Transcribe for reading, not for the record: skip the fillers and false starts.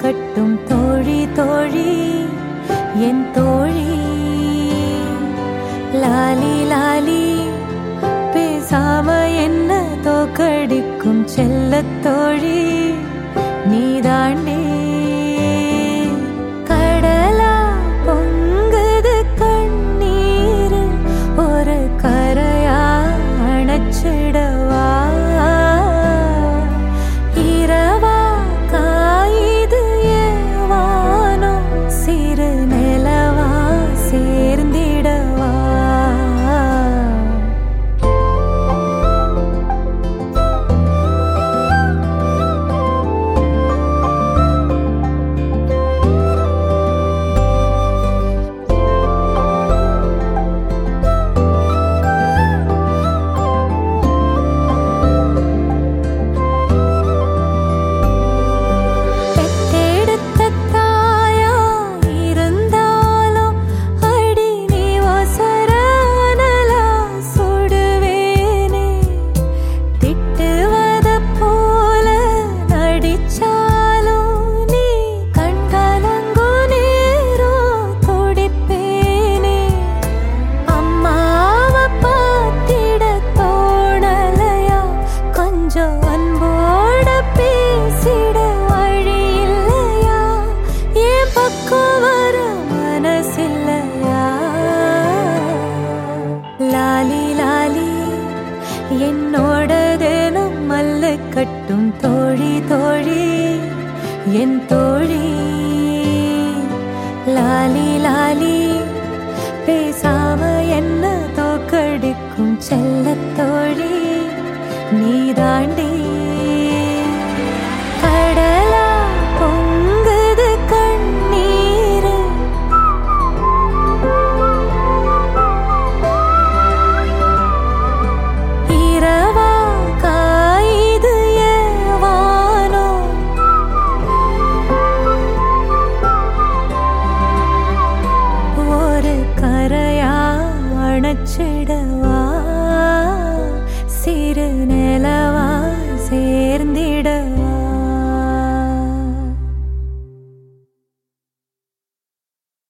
கட்டும் தோழி தோழி என் தோழி. லாலி லாலி பேசாம என்ன தோக்கடிக்கும் செல்லத் தோழி நீதாண்டே. கடலா பொங்குது கண்ணீர் ஒரு கரையா அணைச்சிடவா. இரவா காயுது ஏவானோ சிறு நிலவா சேர்ந்திடவா. அன்போட பேசிட வழி இல்லையா? ஏன் பக்கம் வர மனசில்லையா? லாலி லாலி என்னோட தினம் மல்லு கட்டும் தோழி தோழி என் தோழி. லாலி லாலி பேசாம என்ன தோக்கடிக்கும் செல்லத் தோழி நீதாண்டே.